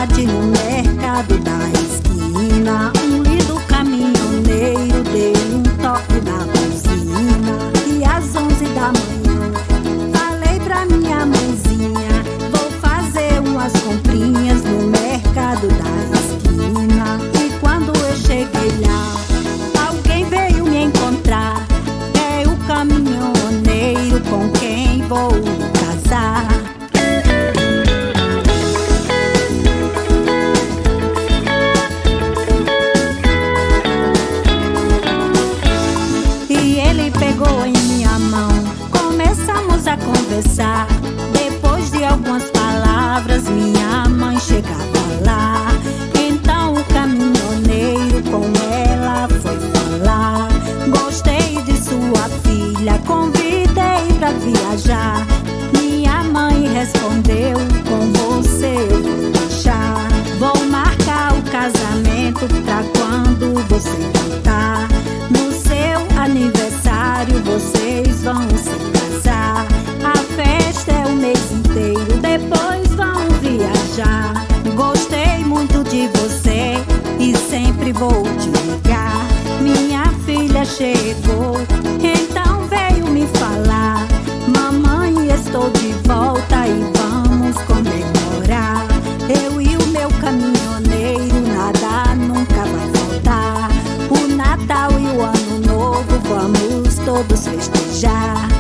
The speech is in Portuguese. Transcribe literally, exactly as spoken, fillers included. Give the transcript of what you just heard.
tarde no mercado da esquina, um lindo caminhoneiro deu um toque na buzina. E às onze da manhã falei pra minha mãezinha: vou fazer umas comprinhas no mercado da esquina. E quando eu cheguei lá, alguém veio me encontrar. É o caminhoneiro com quem vou casar. E ele pegou em minha mão, começamos a conversar. Depois de algumas palavras, minha mãe chegava lá. Então o caminhoneiro com ela foi falar: gostei de sua filha, convidei pra viajar. Minha mãe respondeu: com você eu vou deixar. Vou marcar o casamento pra quando você voltar. No seu aniversário vocês vão se casar. A festa é o mês inteiro, depois vão viajar. Gostei muito de você e sempre vou te ligar. Minha filha chegou, então veio me falar: mamãe, estou de volta e vamos comemorar. Eu e o meu caminhoneiro, nada nunca vai faltar. O Natal e o Ano Novo vamos todos festejar.